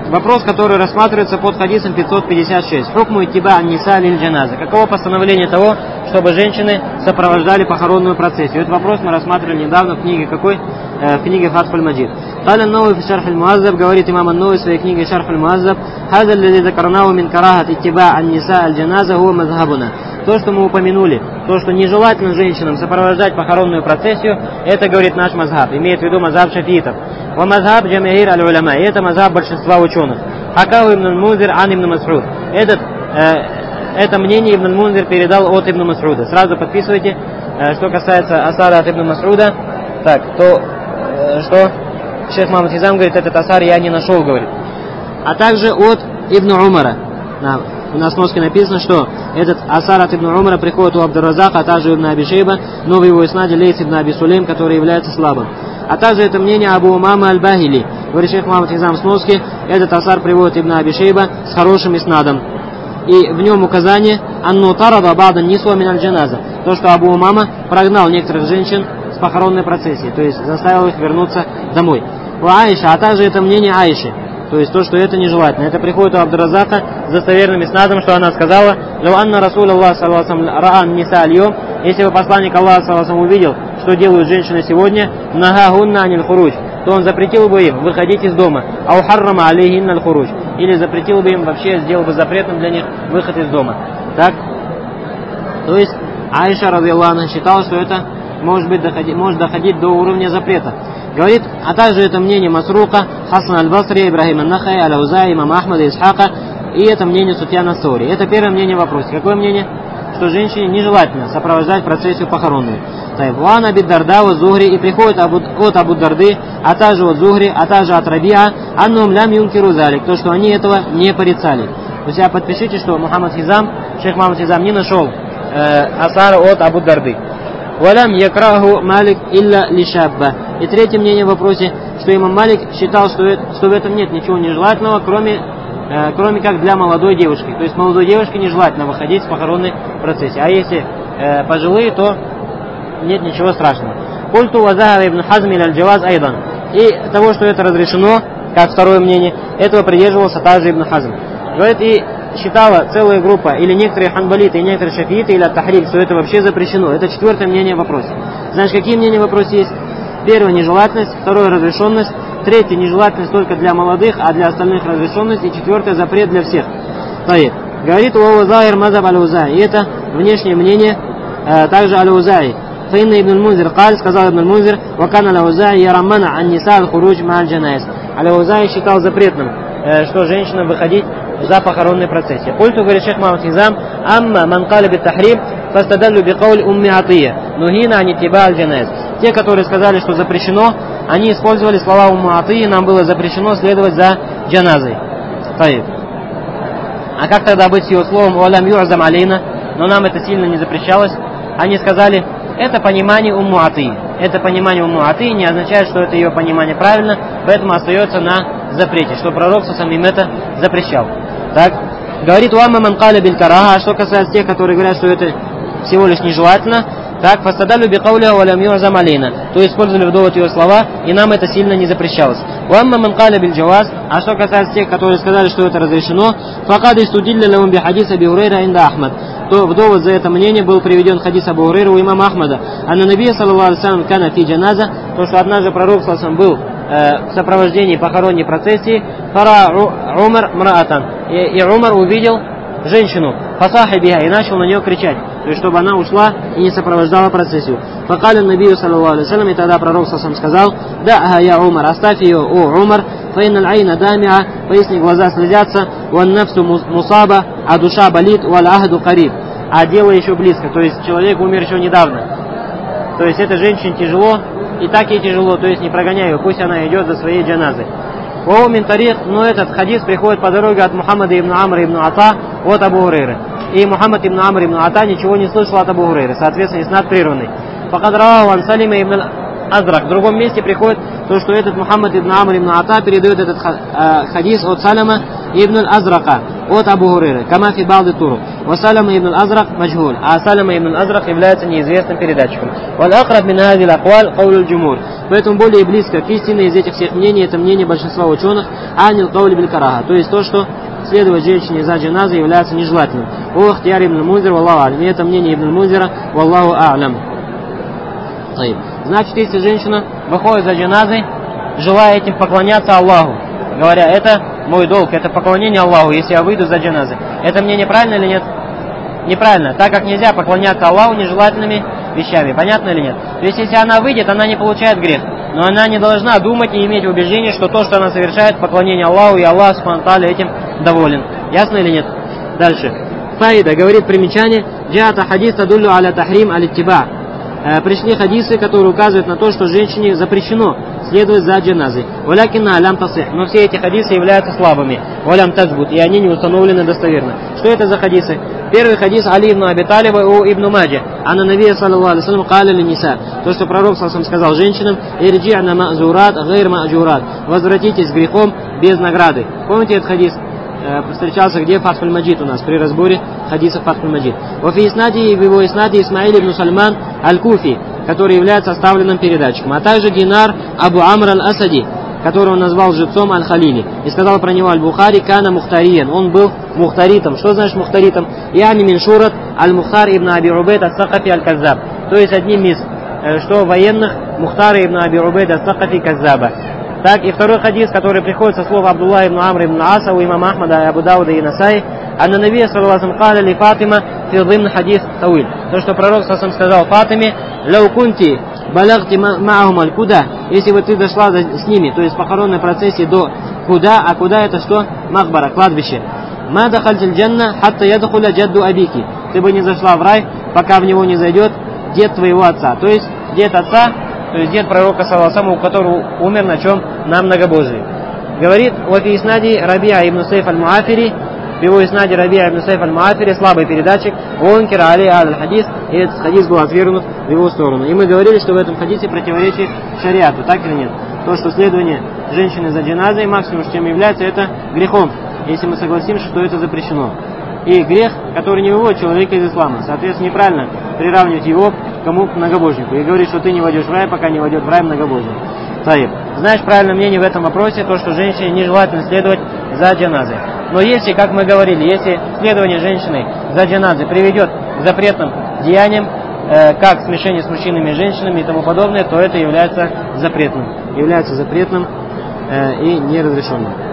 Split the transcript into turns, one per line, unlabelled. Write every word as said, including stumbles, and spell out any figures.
Вопрос, который рассматривается под хадисом пятьсот пятьдесят шесть. Хукму иттиба ан-ниса лиль джаназа. Каково постановление того, чтобы женщины сопровождали похоронную процессию? Этот вопрос мы рассматривали недавно в книге какой? Э, в книге Фатхуль Маджид. Каля ан-Навави фи шарх аль-Муаззаб, говорит имам ан-Навави в своей книге Шарх аль-Муаззаб, хаза аллази закарнаху мин карахат иттиба ан-ниса аль-джаназа хуа мазхабуна. То, что мы упомянули, то, что нежелательно женщинам сопровождать похоронную процессию, это, говорит, наш мазхаб, имеет в виду мазхаб шафиитов. Ва мазхаб джамаир аль-уляма, и это мазхаб большинства ученых. Хакау ибн аль-Мунзир ан ибн Мас'уд. Этот, э, это мнение ибн аль-Мунзир передал от ибн Мас'уда. Сразу подписывайте, э, что касается асара от ибн Мас'уда, так, то, э, что шейх Мухаммад Хизам говорит, этот асар я не нашел, говорит. А также от ибн Умара. Да. На сноске написано, что этот асар от ибн Умара приходит у Абдур-Разака, а также ибн Аби Шейба, но в его иснаде Лейс ибн Аби Сулейм, который является слабым. А также это мнение Абу Умама аль-Бахили. Говорит шейх Мухаммад Хизам в сноске, этот асар приводит ибн Аби Шейба с хорошим иснадом. И в нем указание «Анну тарада ба'дан нисва мин аль-джаназа». То, что Абу Умама прогнал некоторых женщин с похоронной процессии, то есть заставил их вернуться домой. У Аиша, а также это мнение Аиши. То есть то, что это нежелательно. Это приходит у Абдур-Разака с достоверным иснадом, что она сказала: «Лау анна Расул Аллах саллаллаху алейхи ва саллям раан ниса аль-йом». Если бы посланник Аллаха саллаллаху алейхи ва саллям увидел, что делают женщины сегодня, нахагунна аниль хуруч, то он запретил бы им выходить из дома. Ау харрама алейхинна аль-хуруч. Или запретил бы им, вообще сделал бы запретным для них выход из дома. Так? То есть Аиша радиллаху анха считала, что это может быть доходить, может доходить до уровня запрета. Говорит, а также это мнение Масрука, Хасан аль-Басри, Ибрахим ан-Нахай, Аляузай, имам Ахмада, Исхака, и это мнение Суфьяна ас-Саури. Это первое мнение в вопросе. Какое мнение? Что женщине нежелательно сопровождать процессию похоронную. Ван Аби Дарда от Зухри, и приходит от Абу Дарды, а также от Зухри, а также от Рабиа, аннум лям юнкиру залик, то, что они этого не порицали. То есть подпишите, что Мухаммад Хизам, шейх Мухаммад Хизам не нашел э, асара от Абу Дарды. Валям якраху Малик илля лишабба. И третье мнение в вопросе, что имам Малик считал, что, это, что в этом нет ничего нежелательного, кроме, э, кроме как для молодой девушки. То есть молодой девушке нежелательно выходить с похоронной процессии. А если э, пожилые, то нет ничего страшного. Культу вазаха ибн Хазм иль аль-Джаваз айдан. И того, что это разрешено, как второе мнение, этого придерживался также ибн Хазм. Говорит, и считала целая группа, или некоторые ханбалиты, и некоторые шафииты, или ат-тахрим, что это вообще запрещено. Это четвертое мнение в вопросе. Знаешь, какие мнения в вопросе есть? Первое — нежелательность, второе — разрешенность, третье — нежелательность только для молодых, а для остальных разрешенность, и четвертое — запрет для всех. Таиб. Говорит уа захир мазаб аль-Аузаи. И это внешнее мнение э, также аль-Аузаи. Фаинна ибн аль-Мунзир каль, сказал ибн аль-Мунзир, вакан аль-Аузаи яраммана ан-ниса аль-хуруджи ма аль-джанайз. Аль-Аузаи считал запретным, э, что женщинам выходить за похоронной процессии. Культу, говорит шейх Мухаммад Хизам, амма ман каля бит-тахрим фастадаллю бикаули умми Атия, нухина ан иттиба аль-джанайз. Те, которые сказали, что запрещено, они использовали слова умми Атии, нам было запрещено следовать за джаназой. Таиб. А как тогда быть с его словом «Уалям ю'азам алейна», но нам это сильно не запрещалось? Они сказали, это понимание умму Атии. Это понимание умму Атии не означает, что это ее понимание правильно, поэтому остается на запрете, что пророк со самим это запрещал. Так, говорит «Уамма ман каля биль караха», а что касается тех, которые говорят, что это всего лишь нежелательно, так, фастадаллю бикауля валям ю'азам алейна, то использовали в довод его слова, и нам это сильно не запрещалось. Уамма ман каля биль джаваз, а что касается тех, которые сказали, что это разрешено, факад истудилля лахум би хадис Аби Хурайра инда Ахмад, то в довод за это мнение был приведен хадис Абу Хурайра у имама Ахмада. Анна набия саллаллаху алейхи ва саллям кана фи джаназа, то, что однажды пророк саллаллаху алейхи ва саллям был э, в сопровождении похоронной процессии, фара Умар мраатан, и, и Умар увидел женщину, фасахибиха, и начал на нее кричать, то есть чтобы она ушла и не сопровождала процессию. Факаля набию саллаллаху алейхи ва саллям, и тогда пророк саллаллаху алейхи ва саллям сказал: «Да, я Умар, оставь ее, о Умар, фаинналь айна дамиа, поясни, глаза слезятся, ван нафсу мусаба, а душа болит, валь ахду кариб, а дело еще близко», то есть человек умер еще недавно. То есть этой женщине тяжело, и так ей тяжело, то есть не прогоняй ее, пусть она идет за своей джаназой. Ваумин тарих, но этот хадис приходит по дороге от Мухаммада ибн Амра ибн Ата от Абу Хурайры. И Мухаммад ибн Амр ибн Ата ничего не слышал от Абу Хурайры, соответственно, иснад прерванный. Факад раваху ан Салима ибн Азрак. В другом месте приходит то, что этот Мухаммад ибн Амр ибн Ата передает этот хадис от Салима ибн Азрака. от Абу Хурейры. Кама фи ба'ди турук. Ва Салама ибн аль-Азрак маджхуль. А Салама ибн аль-Азрак является неизвестным передатчиком. Вал акраб мин хази ал-акваль кауль аль-джумур. Поэтому более близко к истине из этих всех мнений это мнение большинства ученых, анил каули биль караха. То есть то, что следовать женщине за джаназой является нежелательным. О ихтияр ибн аль-Мунзир, валлаху а'лям. И это мнение ибн аль-Мунзира, валлаху а'лям. Значит, если женщина выходит за джаназой, желая этим поклоняться Аллаху, говоря, это мой долг, это поклонение Аллаху, если я выйду за джаназой. Это мне неправильно или нет? Неправильно, так как нельзя поклоняться Аллаху нежелательными вещами. Понятно или нет? То есть, если она выйдет, она не получает грех. Но она не должна думать и иметь убеждение, что то, что она совершает, поклонение Аллаху, и Аллах субхану ва тааля этим доволен. Ясно или нет? Дальше. Фаида говорит примечание. Джаата хадис тадуллю аля тахрим аль-иттиба. Пришли хадисы, которые указывают на то, что женщине запрещено следовать за джаназой. Валякинна алям тасих. Но все эти хадисы являются слабыми. Валям тазбут. И они не установлены достоверно. Что это за хадисы? Первый хадис Али ибн Аби Талиба у Ибн Маджи. Анна Набия саллаллаху алейхи ва саллям каля ли ниса. То, что пророк саллаллаху алейхи ва саллям сказал женщинам: ирджи'на ма'зурат гайр ма'джурат. Возвратитесь с грехом без награды. Помните этот хадис? Встречался где? Фатхуль Маджид у нас, при разборе хадисов Фатхуль Маджид. В иснаде, в его иснаде Исмаиль ибн Сальман аль-Куфи, который является оставленным передатчиком, а также Динар Абу Амр аль-Асади, которого он назвал жрецом аль-Халили. И сказал про него аль-Бухари: кана мухтариен, он был мухтаритом. Что значит мухтаритом? Яни мин шурат аль-Мухтар ибн Аби Убейд ас-Сакафи аль-Каззаб. То есть одним из что военных Мухтара ибн Аби Убейд ас-Сакафи Каззаба. Так, и второй хадис, который приходит со слов Абдулла ибн Амр ибн Аса у имама Ахмада, Абу Дауда и Насаи, анна Набия саллаллаху алейхи ва саллям ли Фатима фи димн хадис тауиль. То, что пророк саллаллаху алейхи ва саллям сказал Фатиме: «Ляу кунти балагти маахум аль куда», если бы ты дошла с ними, то есть похоронной процессии до куда, а куда это что? Махбара, кладбище. Ма дахальтиль джанна хатта ядхуля джадду абики. Ты бы не зашла в рай, пока в него не зайдет дед твоего отца. То есть дед отца, то есть дед пророка саллаллаху алейхи ва саллям, у которого умер на чем? На многобожии. Говорит, вот и иснади Рабиа ибн Сейф аль-Муафири, в его иснаде Рабиа ибн Сейф аль-Муафири, слабый передатчик, он кира али аль-хадис, и этот хадис был отвергнут в его сторону. И мы говорили, что в этом хадисе противоречит шариату, так или нет? То, что следование женщины за джаназой, максимум, чем является, это грехом, если мы согласимся, что это запрещено. И грех, который не выводит человека из ислама. Соответственно, неправильно приравнивать его к кому? К многобожнику. И говорить, что ты не войдешь в рай, пока не войдет в рай многобожник. Таиб. Знаешь правильное мнение в этом вопросе, то, что женщине нежелательно следовать за джаназой. Но если, как мы говорили, если следование женщины за джаназой приведет к запретным деяниям, э, как смешение с мужчинами и женщинами и тому подобное, то это является запретным. Является запретным э, и неразрешенным.